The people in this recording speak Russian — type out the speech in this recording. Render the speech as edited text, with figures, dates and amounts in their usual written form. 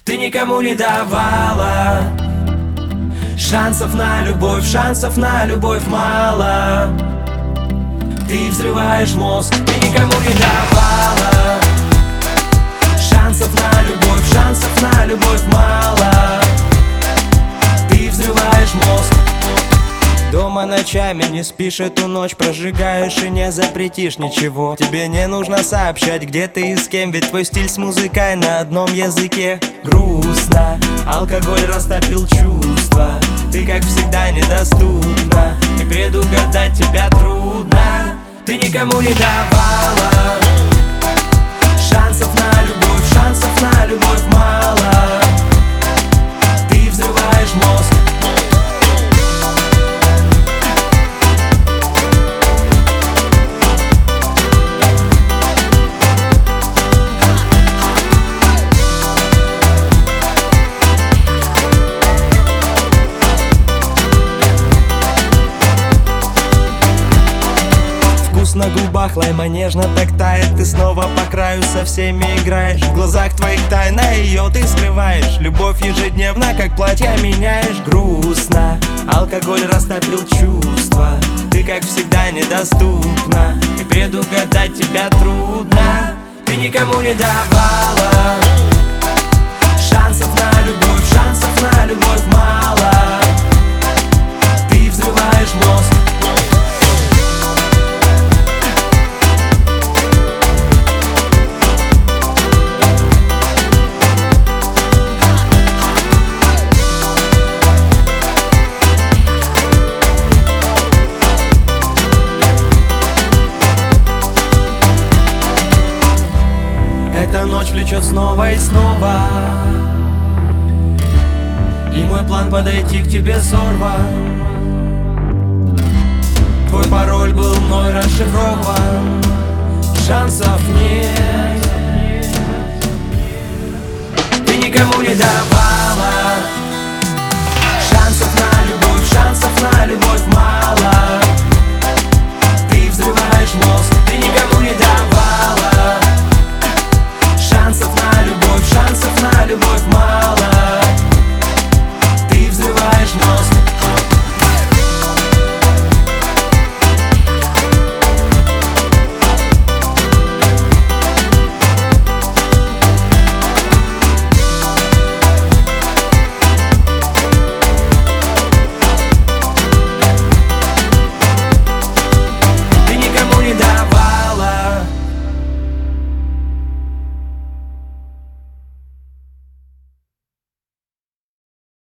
Ты никому не давала шансов на любовь мало. Ты взрываешь мозг, ты никому не давала шансов на любовь мало. Ты взрываешь мозг. Дома ночами не спишь, эту ночь прожигаешь и не запретишь ничего. Тебе не нужно сообщать, где ты и с кем, ведь твой стиль с музыкой на одном языке. Грустно, алкоголь растопил чувства, ты как всегда недоступна, и предугадать тебя трудно. Ты никому не давала шансов на любовь мало. Ты взрываешь мозг. На губах лайма нежно так тает. Ты снова по краю со всеми играешь. В глазах твоих тайна, ее ты скрываешь. Любовь ежедневно, как платье меняешь. Грустно, алкоголь растопил чувства, ты как всегда недоступна, и предугадать тебя трудно. Ты никому не давала шансов на любовь мало. Ты взрываешь мозг. Эта ночь влечет снова и снова, и мой план подойти к тебе сорван. Твой пароль был мной расшифрован, шансов нет. Ты никому не давай